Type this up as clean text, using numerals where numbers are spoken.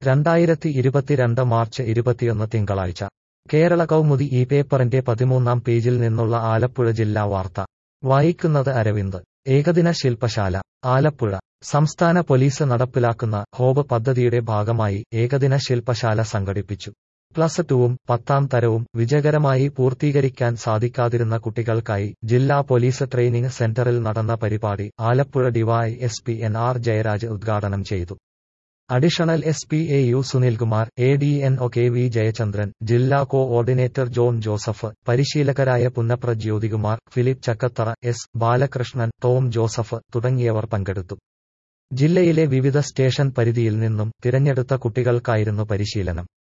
2022 March 21 തിങ്കളാഴ്ച കേരള കൗമുദി ഈ പേപ്പറിന്റെ 13-ാം പേജിൽ നിന്നുള്ള ആലപ്പുഴ ജില്ലാ വാർത്ത വായിക്കുന്നത് അരവിന്ദ്. ഏകദിന ശില്പശാല ആലപ്പുഴ. സംസ്ഥാന പോലീസ് നടപ്പിലാക്കുന്ന ഹോബ് പദ്ധതിയുടെ ഭാഗമായി ഏകദിന ശില്പശാല സംഘടിപ്പിച്ചു. പ്ലസ് ടുവും 10ാം തരവും വിജയകരമായി പൂർത്തീകരിക്കാൻ സാധിക്കാതിരുന്ന കുട്ടികൾക്കായി ജില്ലാ പോലീസ് ട്രെയിനിംഗ് സെന്ററിൽ നടന്ന പരിപാടി ആലപ്പുഴ ഡിവൈഎസ്പി NR ജയരാജ് ഉദ്ഘാടനം ചെയ്തു. Additional SP AU Sunilkumar, ADNO KV Jayachandran, ജില്ലാ കോഓർഡിനേറ്റർ ജോൺ ജോസഫ്, പരിശീലകരായ Punnapra Jyothikumar, Philip Chakkathara, S Balakrishnan, Tom Joseph തുടങ്ങിയവർ പങ്കെടുത്തു. ജില്ലയിലെ വിവിധ സ്റ്റേഷൻ പരിധിയിൽ നിന്നും തിരഞ്ഞെടുത്ത കുട്ടികൾക്കായിരുന്നു പരിശീലനം.